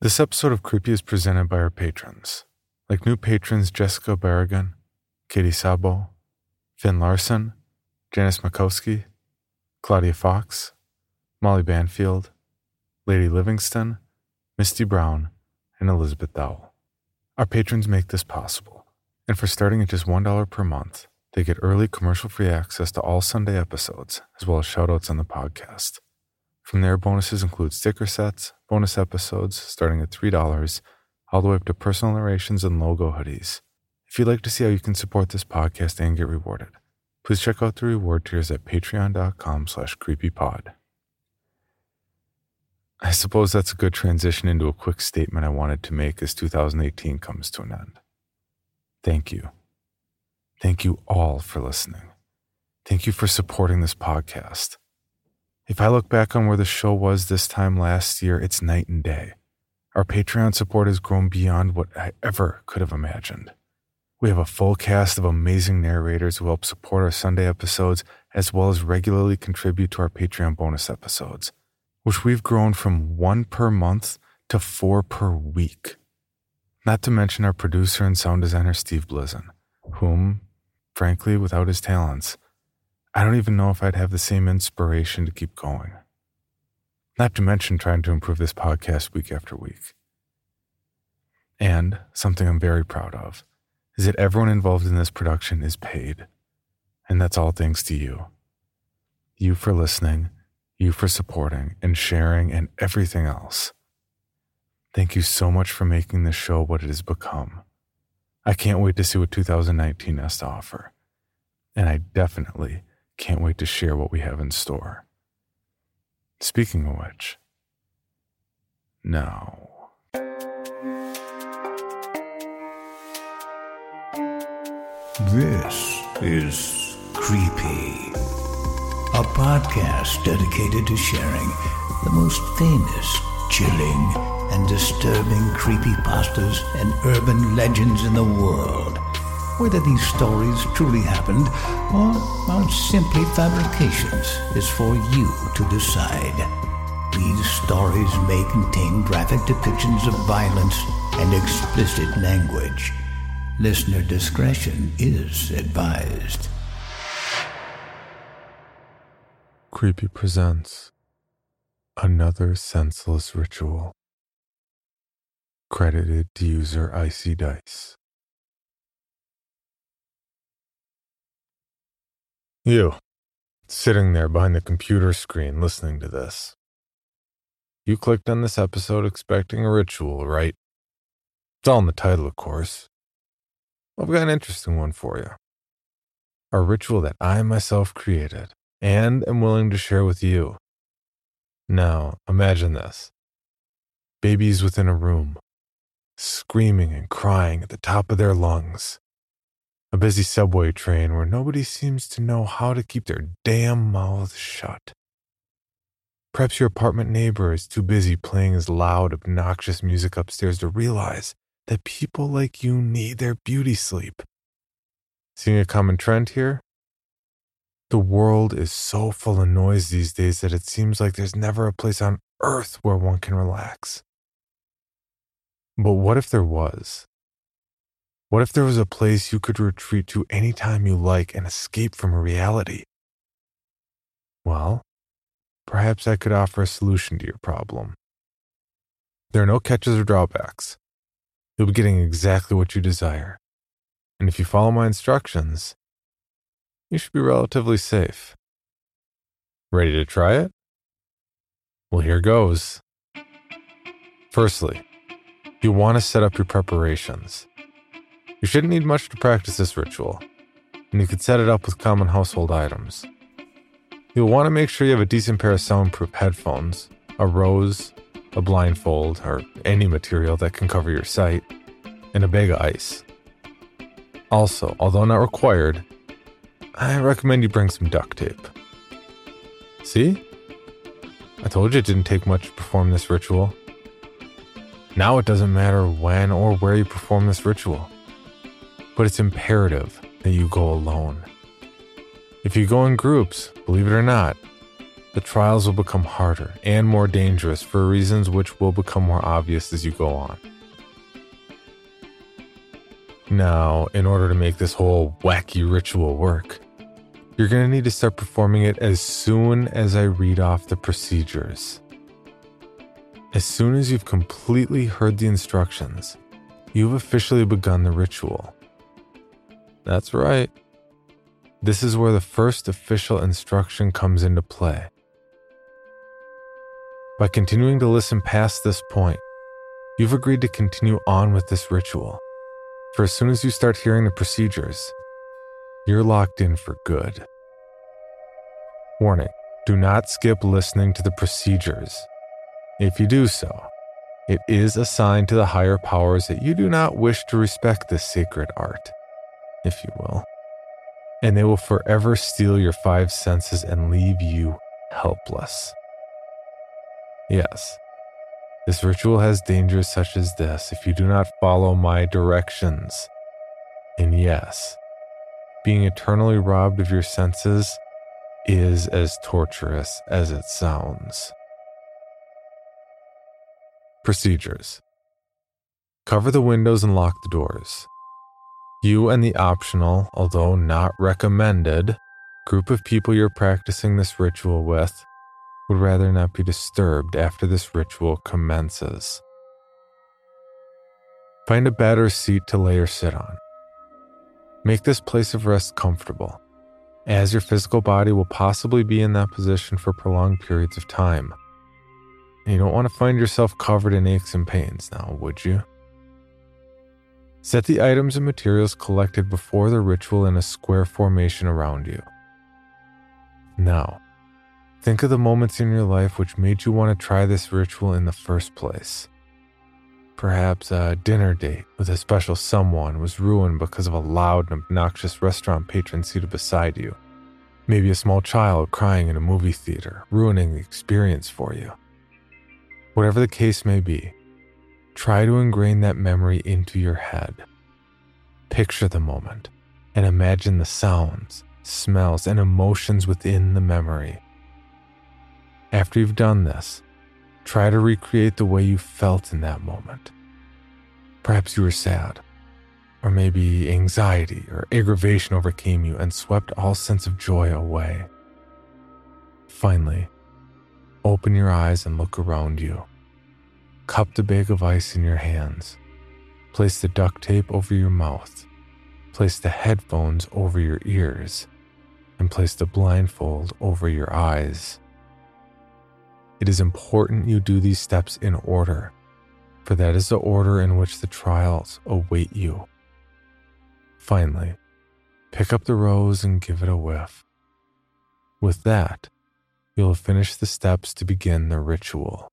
This episode of Creepy is presented by our patrons, like new patrons Jessica Barragan, Katie Sabo, Finn Larson, Janice Makowski, Claudia Fox, Molly Banfield, Lady Livingston, Misty Brown, and Elizabeth Dowell. Our patrons make this possible, and for starting at just $1 per month, they get early commercial-free access to all Sunday episodes, as well as shoutouts on the podcast. From there, bonuses include sticker sets, bonus episodes starting at $3, all the way up to personal narrations and logo hoodies. If you'd like to see how you can support this podcast and get rewarded, please check out the reward tiers at patreon.com/creepypod. I suppose that's a good transition into a quick statement I wanted to make as 2018 comes to an end. Thank you. Thank you all for listening. Thank you for supporting this podcast. If I look back on where the show was this time last year, it's night and day. Our Patreon support has grown beyond what I ever could have imagined. We have a full cast of amazing narrators who help support our Sunday episodes, as well as regularly contribute to our Patreon bonus episodes, which we've grown from 1 per month to 4 per week. Not to mention our producer and sound designer, Steve Blizzen, whom, frankly, without his talents, I don't even know if I'd have the same inspiration to keep going. Not to mention trying to improve this podcast week after week. And something I'm very proud of is that everyone involved in this production is paid. And that's all thanks to you. You for listening, you for supporting and sharing and everything else. Thank you so much for making this show what it has become. I can't wait to see what 2019 has to offer. And I definitely can't wait to share what we have in store. Speaking of which, now. This is Creepy, a podcast dedicated to sharing the most famous, chilling, and disturbing creepypastas and urban legends in the world. Whether these stories truly happened or are simply fabrications is for you to decide. These stories may contain graphic depictions of violence and explicit language. Listener discretion is advised. Creepy presents Another Senseless Ritual. Credited to user Icy Dice. You, sitting there behind the computer screen listening to this. You clicked on this episode expecting a ritual, right? It's all in the title, of course. I've got an interesting one for you. A ritual that I myself created and am willing to share with you. Now, imagine this. Babies within a room, screaming and crying at the top of their lungs. A busy subway train where nobody seems to know how to keep their damn mouths shut. Perhaps your apartment neighbor is too busy playing his loud, obnoxious music upstairs to realize that people like you need their beauty sleep. Seeing a common trend here? The world is so full of noise these days that it seems like there's never a place on earth where one can relax. But what if there was? What if there was a place you could retreat to anytime you like and escape from reality? Well, perhaps I could offer a solution to your problem. There are no catches or drawbacks. You'll be getting exactly what you desire. And if you follow my instructions, you should be relatively safe. Ready to try it? Well, here goes. Firstly, you want to set up your preparations. You shouldn't need much to practice this ritual, and you can set it up with common household items. You'll want to make sure you have a decent pair of soundproof headphones, a rose, a blindfold, or any material that can cover your sight, and a bag of ice. Also, although not required, I recommend you bring some duct tape. See? I told you it didn't take much to perform this ritual. Now it doesn't matter when or where you perform this ritual, but it's imperative that you go alone. If you go in groups, believe it or not, the trials will become harder and more dangerous for reasons which will become more obvious as you go on. Now, in order to make this whole wacky ritual work, you're going to need to start performing it as soon as I read off the procedures. As soon as you've completely heard the instructions, you've officially begun the ritual. That's right. This is where the first official instruction comes into play. By continuing to listen past this point, you've agreed to continue on with this ritual. For as soon as you start hearing the procedures, you're locked in for good. Warning, do not skip listening to the procedures. If you do so, it is a sign to the higher powers that you do not wish to respect this sacred art, if you will, and they will forever steal your 5 senses and leave you helpless. Yes, this ritual has dangers such as this if you do not follow my directions. And yes, being eternally robbed of your senses is as torturous as it sounds. Procedures. Cover the windows and lock the doors. You and the optional, although not recommended, group of people you're practicing this ritual with would rather not be disturbed after this ritual commences. Find a bed or seat to lay or sit on. Make this place of rest comfortable, as your physical body will possibly be in that position for prolonged periods of time. And you don't want to find yourself covered in aches and pains now, would you? Set the items and materials collected before the ritual in a square formation around you. Now, think of the moments in your life which made you want to try this ritual in the first place. Perhaps a dinner date with a special someone was ruined because of a loud and obnoxious restaurant patron seated beside you. Maybe a small child crying in a movie theater, ruining the experience for you. Whatever the case may be, try to ingrain that memory into your head. Picture the moment and imagine the sounds, smells, and emotions within the memory. After you've done this, try to recreate the way you felt in that moment. Perhaps you were sad, or maybe anxiety or aggravation overcame you and swept all sense of joy away. Finally, open your eyes and look around you. Cup the bag of ice in your hands. Place the duct tape over your mouth. Place the headphones over your ears. And place the blindfold over your eyes. It is important you do these steps in order, for that is the order in which the trials await you. Finally, pick up the rose and give it a whiff. With that, you'll have finished the steps to begin the ritual.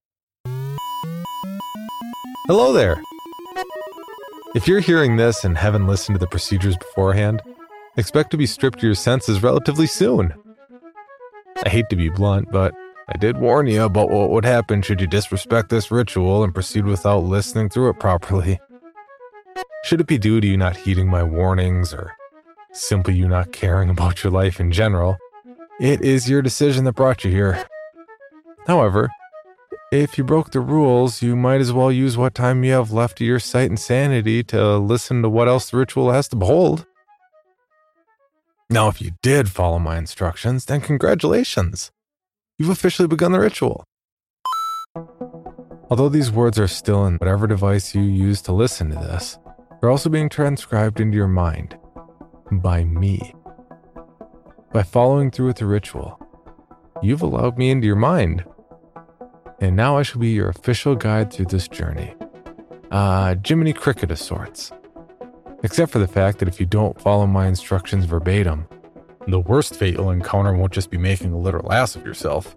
Hello there! If you're hearing this and haven't listened to the procedures beforehand, expect to be stripped of your senses relatively soon. I hate to be blunt, but I did warn you about what would happen should you disrespect this ritual and proceed without listening through it properly. Should it be due to you not heeding my warnings or simply you not caring about your life in general, it is your decision that brought you here. However, if you broke the rules, you might as well use what time you have left of your sight and sanity to listen to what else the ritual has to behold. Now, if you did follow my instructions, then congratulations. You've officially begun the ritual. Although these words are still in whatever device you use to listen to this, they're also being transcribed into your mind by me. By following through with the ritual, you've allowed me into your mind. And now I shall be your official guide through this journey. Jiminy Cricket of sorts. Except for the fact that if you don't follow my instructions verbatim, the worst fate you'll encounter won't just be making a literal ass of yourself.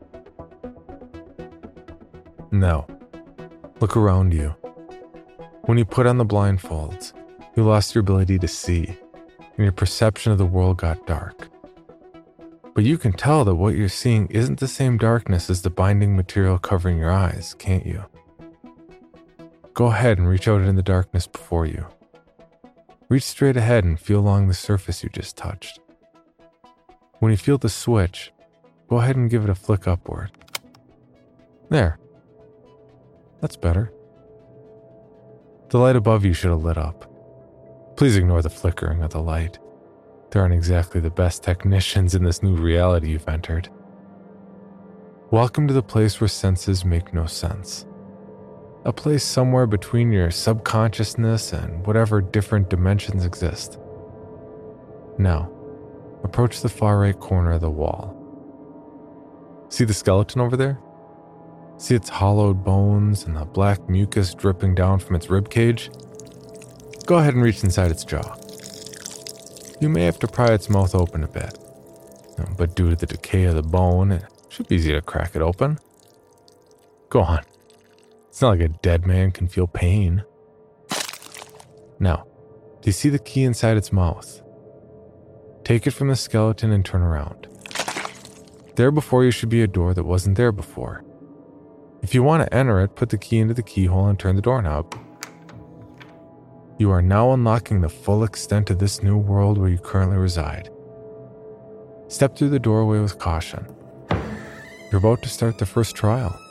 Now, look around you. When you put on the blindfolds, you lost your ability to see, and your perception of the world got dark. But you can tell that what you're seeing isn't the same darkness as the binding material covering your eyes, can't you? Go ahead and reach out in the darkness before you. Reach straight ahead and feel along the surface you just touched. When you feel the switch, go ahead and give it a flick upward. There. That's better. The light above you should have lit up. Please ignore the flickering of the light. They aren't exactly the best technicians in this new reality you've entered. Welcome to the place where senses make no sense. A place somewhere between your subconsciousness and whatever different dimensions exist. Now, approach the far right corner of the wall. See the skeleton over there? See its hollowed bones and the black mucus dripping down from its ribcage? Go ahead and reach inside its jaw. You may have to pry its mouth open a bit, but due to the decay of the bone, it should be easy to crack it open. Go on. It's not like a dead man can feel pain. Now, do you see the key inside its mouth? Take it from the skeleton and turn around. There before you should be a door that wasn't there before. If you want to enter it, put the key into the keyhole and turn the doorknob. You are now unlocking the full extent of this new world where you currently reside. Step through the doorway with caution. You're about to start the first trial.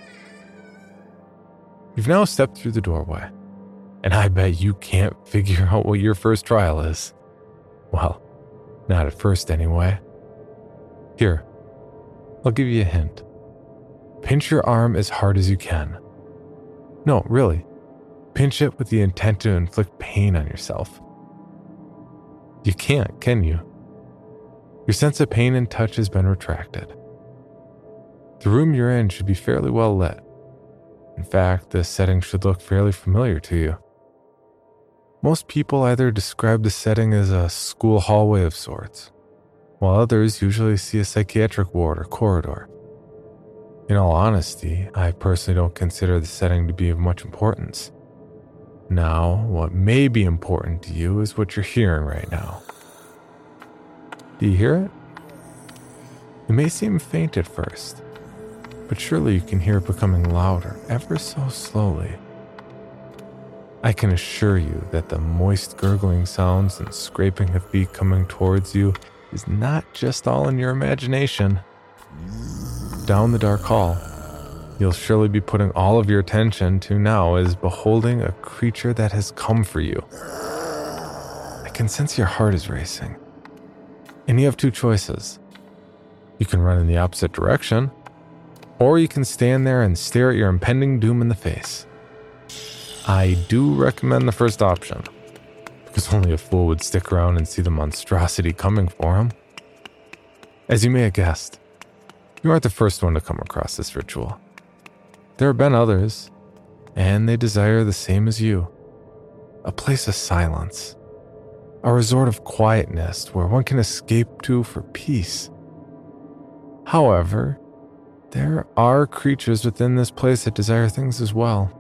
You've now stepped through the doorway, and I bet you can't figure out what your first trial is. Well, not at first anyway. Here, I'll give you a hint. Pinch your arm as hard as you can. No, really. Pinch it with the intent to inflict pain on yourself. You can't, can you? Your sense of pain and touch has been retracted. The room you're in should be fairly well lit. In fact, the setting should look fairly familiar to you. Most people either describe the setting as a school hallway of sorts, while others usually see a psychiatric ward or corridor. In all honesty, I personally don't consider the setting to be of much importance. Now, what may be important to you is what you're hearing right now. Do you hear it? It may seem faint at first, but surely you can hear it becoming louder ever so slowly. I can assure you that the moist gurgling sounds and scraping of feet coming towards you is not just all in your imagination. Down the dark hall, you'll surely be putting all of your attention to now is beholding a creature that has come for you. I can sense your heart is racing. And you have two choices. You can run in the opposite direction, or you can stand there and stare at your impending doom in the face. I do recommend the first option, because only a fool would stick around and see the monstrosity coming for him. As you may have guessed, you aren't the first one to come across this ritual. There have been others, and they desire the same as you. A place of silence. A resort of quietness where one can escape to for peace. However, there are creatures within this place that desire things as well.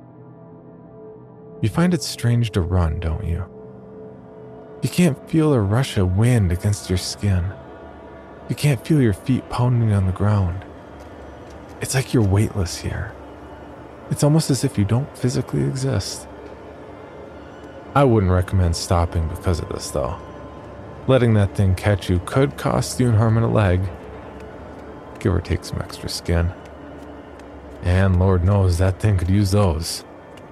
You find it strange to run, don't you? You can't feel a rush of wind against your skin. You can't feel your feet pounding on the ground. It's like you're weightless here. It's almost as if you don't physically exist. I wouldn't recommend stopping because of this, though. Letting that thing catch you could cost you an arm and a leg. Give or take some extra skin. And Lord knows that thing could use those.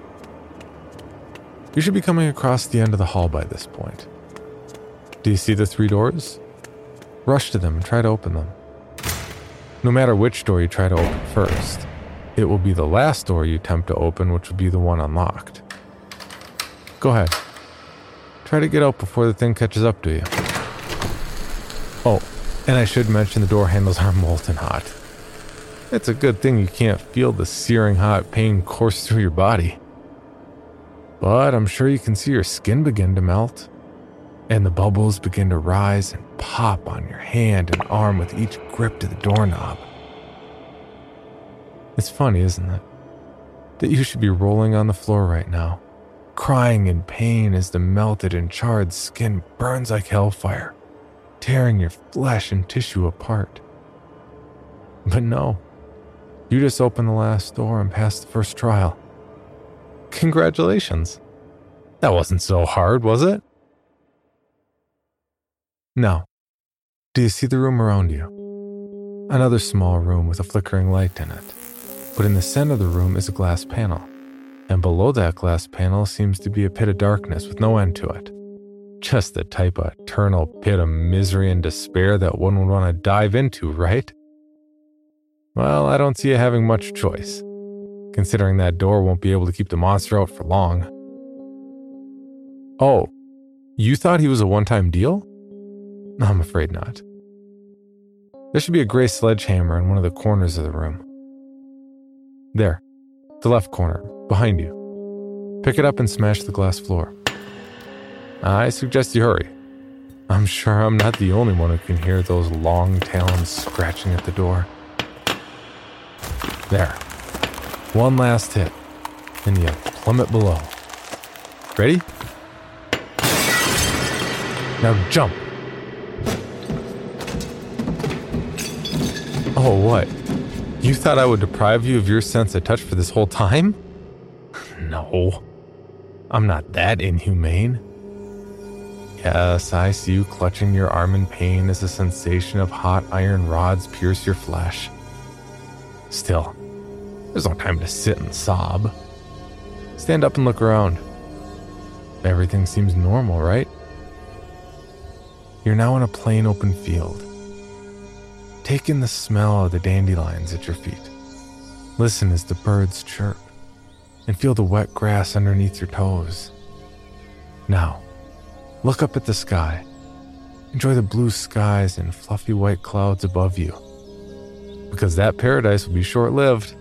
You should be coming across the end of the hall by this point. Do you see the 3 doors? Rush to them and try to open them. No matter which door you try to open first, it will be the last door you attempt to open which will be the one unlocked. Go ahead. Try to get out before the thing catches up to you. Oh, and I should mention the door handles are molten hot. It's a good thing you can't feel the searing hot pain course through your body. But I'm sure you can see your skin begin to melt, and the bubbles begin to rise and pop on your hand and arm with each grip to the doorknob. It's funny, isn't it? That you should be rolling on the floor right now, crying in pain as the melted and charred skin burns like hellfire, tearing your flesh and tissue apart. But no, you just opened the last door and passed the first trial. Congratulations. That wasn't so hard, was it? Now, do you see the room around you? Another small room with a flickering light in it. But in the center of the room is a glass panel. And below that glass panel seems to be a pit of darkness with no end to it. Just the type of eternal pit of misery and despair that one would want to dive into, right? Well, I don't see you having much choice, considering that door won't be able to keep the monster out for long. Oh, you thought he was a one-time deal? I'm afraid not. There should be a gray sledgehammer in one of the corners of the room. There, the left corner, behind you. Pick it up and smash the glass floor. I suggest you hurry. I'm sure I'm not the only one who can hear those long talons scratching at the door. There. One last hit, and you plummet below. Ready? Now jump. Oh, what? You thought I would deprive you of your sense of touch for this whole time? No. I'm not that inhumane. Yes, I see you clutching your arm in pain as a sensation of hot iron rods pierce your flesh. Still, there's no time to sit and sob. Stand up and look around. Everything seems normal, right? You're now in a plain open field. Take in the smell of the dandelions at your feet. Listen as the birds chirp, and feel the wet grass underneath your toes. Now, look up at the sky. Enjoy the blue skies and fluffy white clouds above you, because that paradise will be short-lived.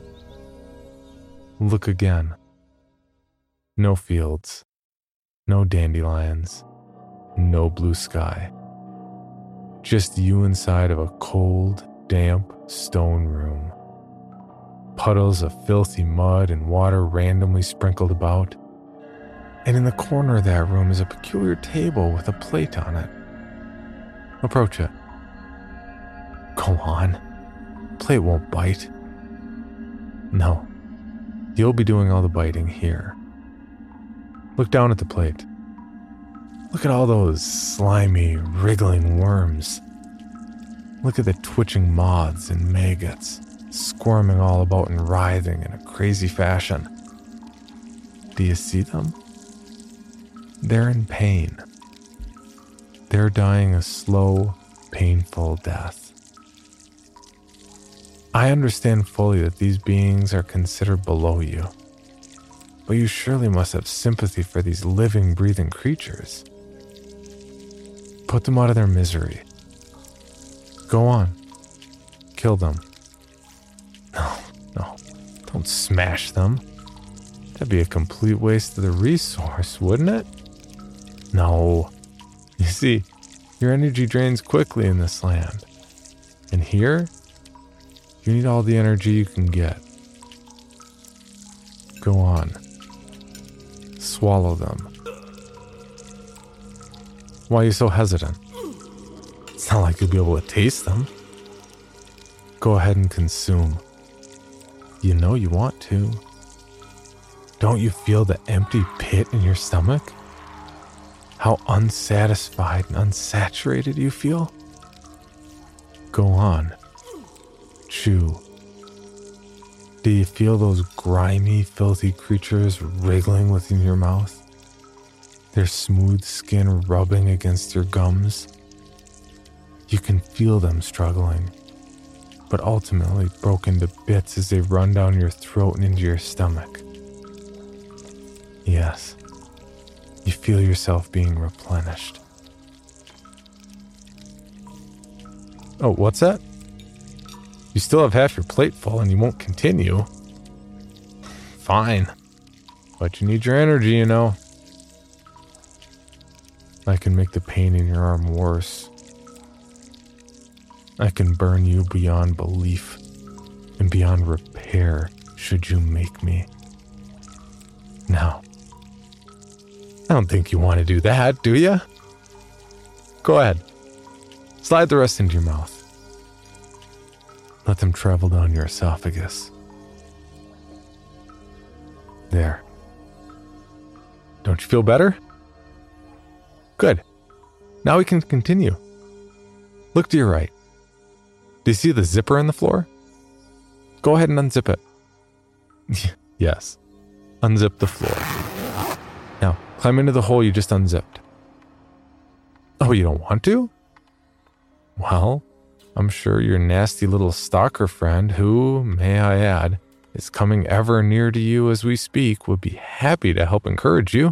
Look again. No fields, no dandelions, no blue sky. Just you inside of a cold, damp stone room. Puddles of filthy mud and water randomly sprinkled about. And in the corner of that room is a peculiar table with a plate on it. Approach it. Go on. Plate won't bite. No. You'll be doing all the biting here. Look down at the plate. Look at all those slimy, wriggling worms. Look at the twitching moths and maggots, squirming all about and writhing in a crazy fashion. Do you see them? They're in pain. They're dying a slow, painful death. I understand fully that these beings are considered below you, but you surely must have sympathy for these living, breathing creatures. Put them out of their misery. Go on. Kill them. No, don't smash them. That'd be a complete waste of the resource, wouldn't it? No. You see, your energy drains quickly in this land. And here, you need all the energy you can get. Go on. Swallow them. Why are you so hesitant? It's not like you'll be able to taste them. Go ahead and consume. You know you want to. Don't you feel the empty pit in your stomach? How unsatisfied and unsaturated you feel? Go on. Chew. Do you feel those grimy, filthy creatures wriggling within your mouth? Their smooth skin rubbing against your gums? You can feel them struggling, but ultimately broken to bits as they run down your throat and into your stomach. Yes, you feel yourself being replenished. Oh, what's that? You still have half your plate full and you won't continue. Fine, but you need your energy, you know. I can make the pain in your arm worse. I can burn you beyond belief and beyond repair should you make me. Now, I don't think you want to do that, do you? Go ahead. Slide the rest into your mouth. Let them travel down your esophagus. There. Don't you feel better? Good. Now we can continue. Look to your right. Do you see the zipper in the floor? Go ahead and unzip it. Yes. Unzip the floor. Now, climb into the hole you just unzipped. Oh, you don't want to? Well, I'm sure your nasty little stalker friend, who, may I add, is coming ever near to you as we speak, would be happy to help encourage you.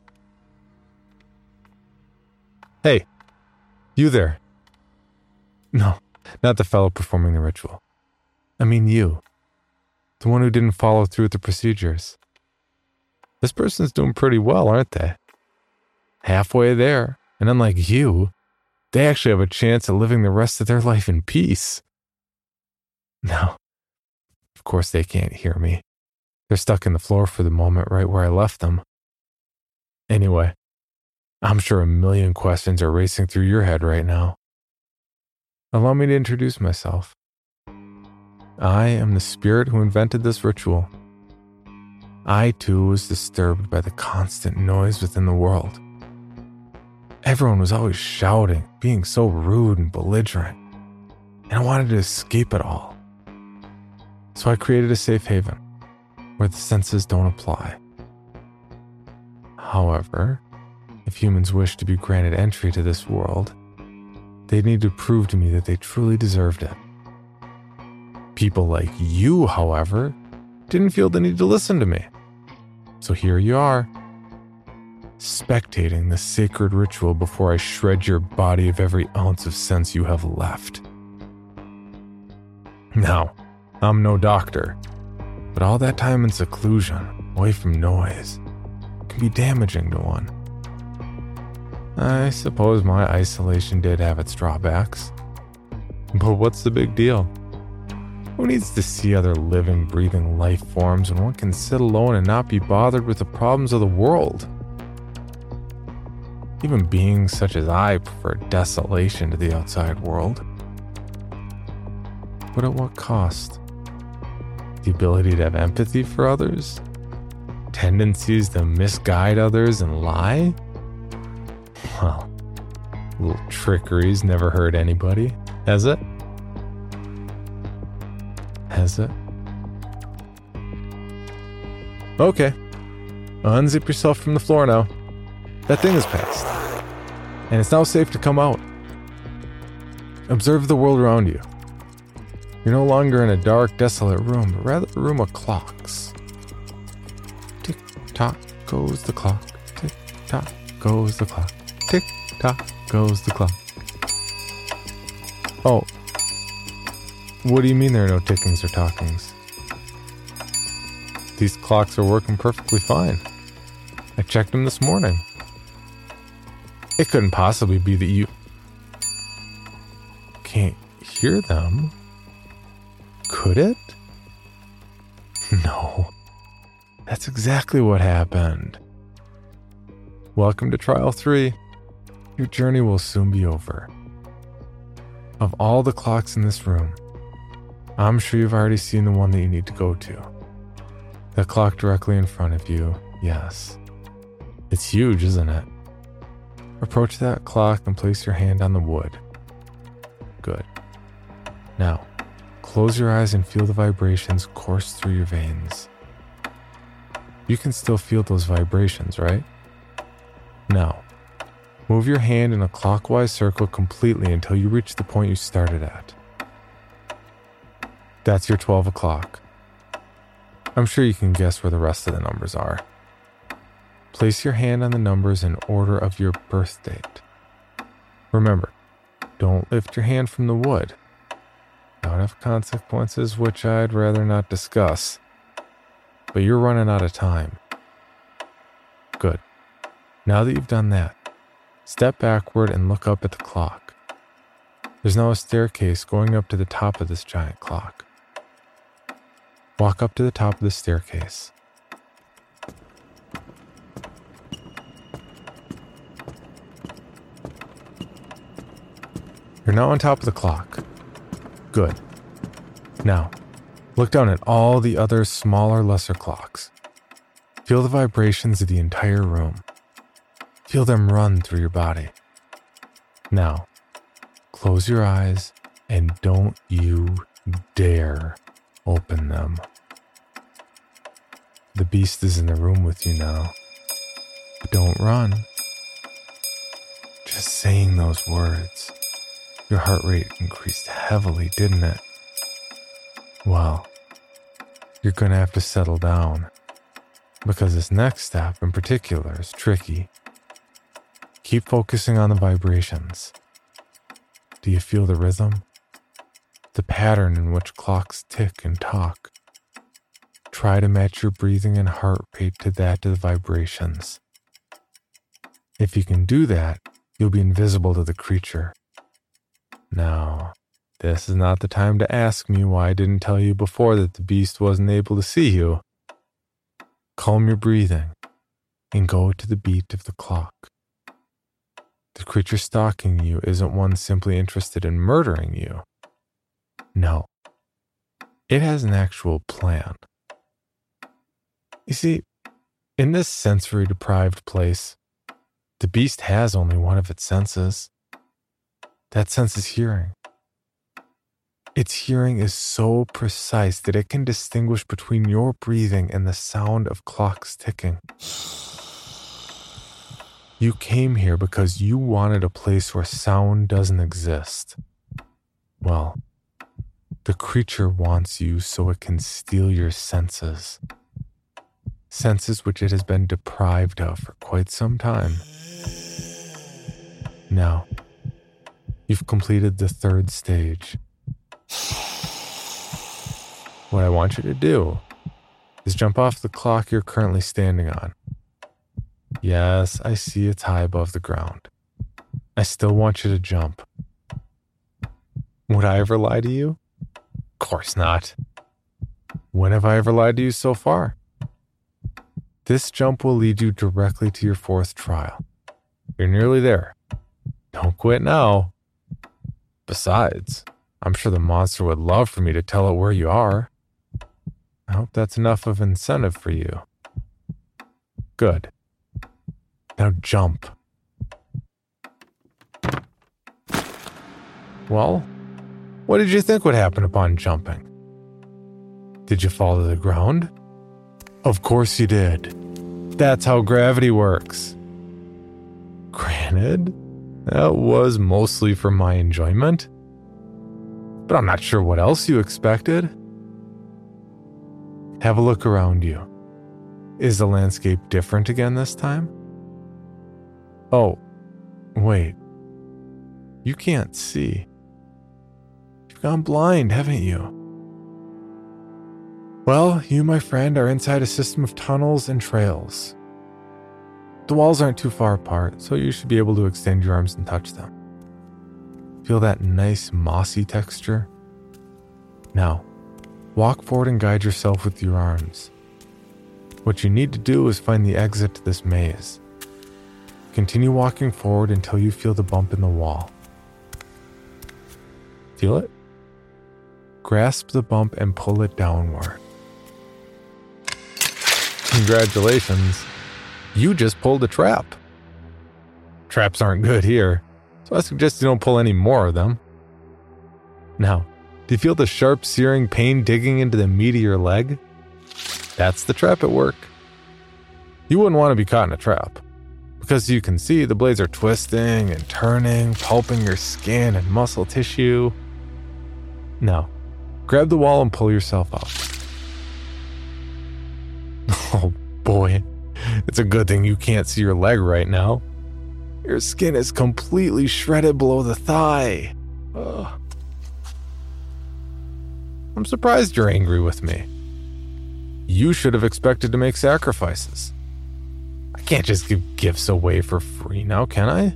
Hey, you there. No, not the fellow performing the ritual. I mean you. The one who didn't follow through with the procedures. This person's doing pretty well, aren't they? Halfway there, and unlike you, they actually have a chance at living the rest of their life in peace. No, of course they can't hear me. They're stuck in the floor for the moment right where I left them. Anyway, I'm sure a million questions are racing through your head right now. Allow me to introduce myself. I am the spirit who invented this ritual. I, too, was disturbed by the constant noise within the world. Everyone was always shouting, being so rude and belligerent, and I wanted to escape it all. So I created a safe haven, where the senses don't apply. However, if humans wish to be granted entry to this world, they need to prove to me that they truly deserved it. People like you, however, didn't feel the need to listen to me. So here you are, spectating the sacred ritual before I shred your body of every ounce of sense you have left. Now, I'm no doctor, but all that time in seclusion, away from noise, can be damaging to one. I suppose my isolation did have its drawbacks. But what's the big deal? Who needs to see other living, breathing life forms when one can sit alone and not be bothered with the problems of the world? Even beings such as I prefer desolation to the outside world. But at what cost? The ability to have empathy for others? Tendencies to misguide others and lie? Well, little trickeries never hurt anybody, has it? Has it? Okay. Unzip yourself from the floor now. That thing is passed. And it's now safe to come out. Observe the world around you. You're no longer in a dark, desolate room, but rather a room of clocks. Tick-tock goes the clock. Tick-tock goes the clock. Tick-tock goes the clock. Oh. What do you mean there are no tickings or talkings? These clocks are working perfectly fine. I checked them this morning. It couldn't possibly be that you can't hear them. Could it? No. That's exactly what happened. Welcome to Trial 3. Your journey will soon be over. Of all the clocks in this room, I'm sure you've already seen the one that you need to go to. The clock directly in front of you, yes. It's huge, isn't it? Approach that clock and place your hand on the wood. Good. Now, close your eyes and feel the vibrations course through your veins. You can still feel those vibrations, right? Now, move your hand in a clockwise circle completely until you reach the point you started at. That's your 12 o'clock. I'm sure you can guess where the rest of the numbers are. Place your hand on the numbers in order of your birth date. Remember, don't lift your hand from the wood. That would have consequences which I'd rather not discuss. But you're running out of time. Good. Now that you've done that, step backward and look up at the clock. There's now a staircase going up to the top of this giant clock. Walk up to the top of the staircase. You're now on top of the clock. Good. Now, look down at all the other smaller, lesser clocks. Feel the vibrations of the entire room. Feel them run through your body. Now, close your eyes And don't you dare open them. The beast is in the room with you now. But don't run. Just saying those words, your heart rate increased heavily, didn't it? Well, you're going to have to settle down, because this next step in particular is tricky. Keep focusing on the vibrations. Do you feel the rhythm? The pattern in which clocks tick and talk. Try to match your breathing and heart rate to that of the vibrations. If you can do that, you'll be invisible to the creature. Now, this is not the time to ask me why I didn't tell you before that the beast wasn't able to see you. Calm your breathing and go to the beat of the clock. The creature stalking you isn't one simply interested in murdering you. No, it has an actual plan. You see, in this sensory-deprived place, the beast has only one of its senses. That sense is hearing. Its hearing is so precise that it can distinguish between your breathing and the sound of clocks ticking. You came here because you wanted a place where sound doesn't exist. Well, the creature wants you so it can steal your senses. Senses which it has been deprived of for quite some time. Now, you've completed the third stage. What I want you to do is jump off the clock you're currently standing on. Yes, I see it's high above the ground. I still want you to jump. Would I ever lie to you? Of course not. When have I ever lied to you so far? This jump will lead you directly to your fourth trial. You're nearly there. Don't quit now. Besides, I'm sure the monster would love for me to tell it where you are. I hope that's enough of incentive for you. Good. Now jump. Well, what did you think would happen upon jumping? Did you fall to the ground? Of course you did. That's how gravity works. Granted, that was mostly for my enjoyment, but I'm not sure what else you expected. Have a look around you. Is the landscape different again this time? Oh, wait. You can't see. You've gone blind, haven't you? Well, you, my friend, are inside a system of tunnels and trails. The walls aren't too far apart, so you should be able to extend your arms and touch them. Feel that nice mossy texture? Now, walk forward and guide yourself with your arms. What you need to do is find the exit to this maze. Continue walking forward until you feel the bump in the wall. Feel it? Grasp the bump and pull it downward. Congratulations, you just pulled a trap. Traps aren't good here, so I suggest you don't pull any more of them. Now, do you feel the sharp, searing pain digging into the meat of your leg? That's the trap at work. You wouldn't want to be caught in a trap, because you can see the blades are twisting and turning, pulping your skin and muscle tissue. Now, grab the wall and pull yourself up. Oh boy, it's a good thing you can't see your leg right now. Your skin is completely shredded below the thigh. Ugh. I'm surprised you're angry with me. You should have expected to make sacrifices. I can't just give gifts away for free now, can I?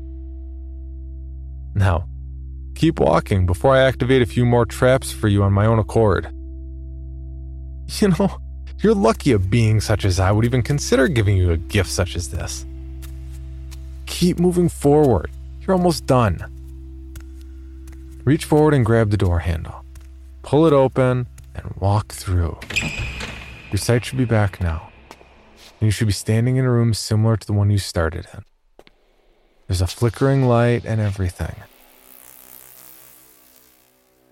Now, keep walking before I activate a few more traps for you on my own accord. You know, you're lucky a being such as I would even consider giving you a gift such as this. Keep moving forward. You're almost done. Reach forward and grab the door handle. Pull it open and walk through. Your sight should be back now, and you should be standing in a room similar to the one you started in. There's a flickering light and everything.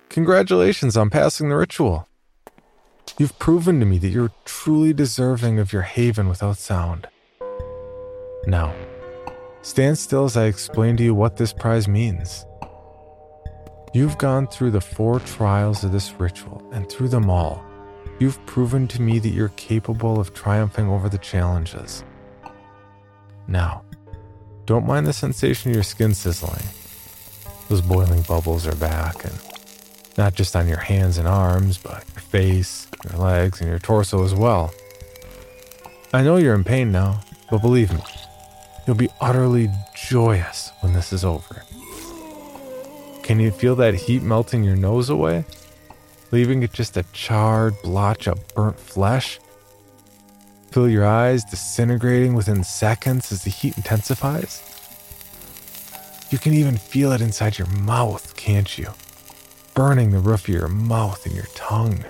Congratulations on passing the ritual. You've proven to me that you're truly deserving of your haven without sound. Now, stand still as I explain to you what this prize means. You've gone through the 4 trials of this ritual, and through them all, you've proven to me that you're capable of triumphing over the challenges. Now, don't mind the sensation of your skin sizzling. Those boiling bubbles are back, and not just on your hands and arms, but your face, your legs, and your torso as well. I know you're in pain now, but believe me, you'll be utterly joyous when this is over. Can you feel that heat melting your nose away, leaving it just a charred blotch of burnt flesh? Feel your eyes disintegrating within seconds as the heat intensifies? You can even feel it inside your mouth, can't you? Burning the roof of your mouth and your tongue.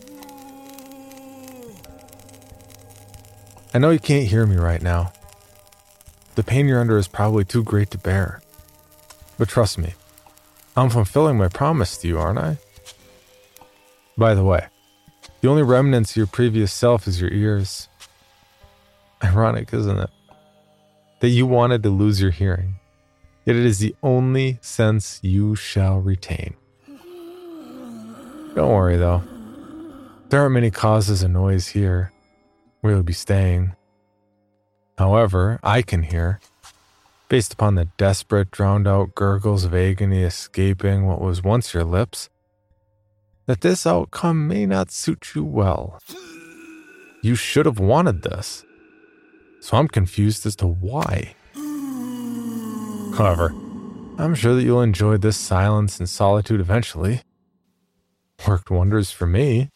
I know you can't hear me right now. The pain you're under is probably too great to bear. But trust me, I'm fulfilling my promise to you, aren't I? By the way, the only remnants of your previous self is your ears. Ironic, isn't it? That you wanted to lose your hearing, yet it is the only sense you shall retain. Don't worry, though. There aren't many causes of noise here, where you'll be staying. However, I can hear, based upon the desperate, drowned-out gurgles of agony escaping what was once your lips, that this outcome may not suit you well. You should have wanted this, so I'm confused as to why. However, I'm sure that you'll enjoy this silence and solitude eventually. Worked wonders for me.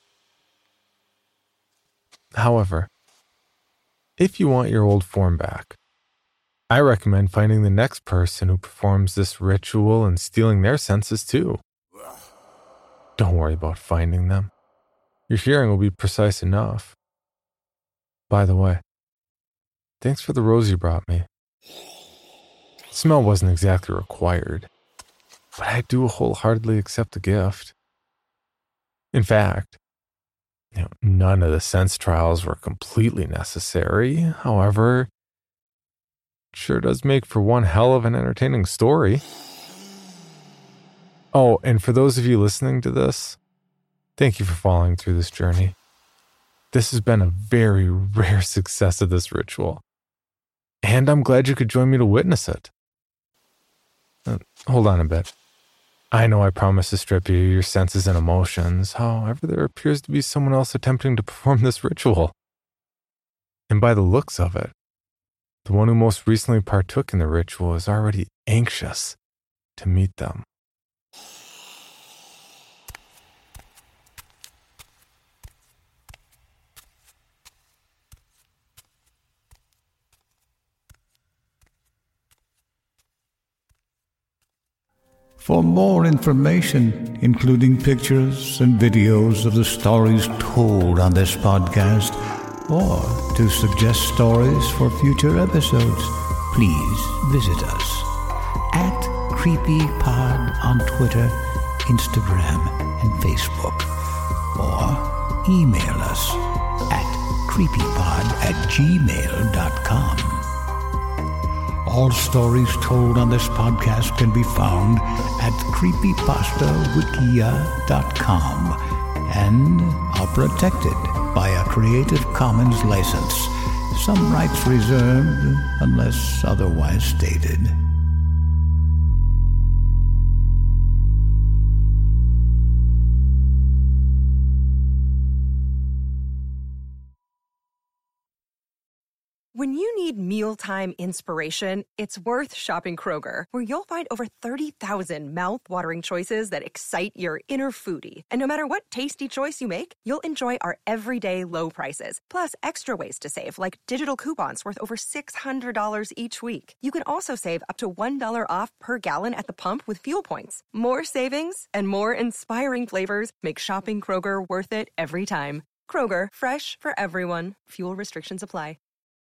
However, if you want your old form back, I recommend finding the next person who performs this ritual and stealing their senses too. Don't worry about finding them. Your hearing will be precise enough. By the way, thanks for the rose you brought me. The smell wasn't exactly required, but I do wholeheartedly accept the gift. In fact, none of the sense trials were completely necessary. However, it sure does make for one hell of an entertaining story. Oh, and for those of you listening to this, thank you for following through this journey. This has been a very rare success of this ritual, and I'm glad you could join me to witness it. Hold on a bit. I know I promised to strip you of your senses and emotions. However, there appears to be someone else attempting to perform this ritual. And by the looks of it, the one who most recently partook in the ritual is already anxious to meet them. For more information, including pictures and videos of the stories told on this podcast, or to suggest stories for future episodes, please visit us at CreepyPod on Twitter, Instagram, and Facebook, or email us at creepypod@gmail.com. All stories told on this podcast can be found at creepypastawikia.com and are protected by a Creative Commons license. Some rights reserved unless otherwise stated. When you need mealtime inspiration, it's worth shopping Kroger, where you'll find over 30,000 mouth-watering choices that excite your inner foodie. And no matter what tasty choice you make, you'll enjoy our everyday low prices, plus extra ways to save, like digital coupons worth over $600 each week. You can also save up to $1 off per gallon at the pump with fuel points. More savings and more inspiring flavors make shopping Kroger worth it every time. Kroger, fresh for everyone. Fuel restrictions apply.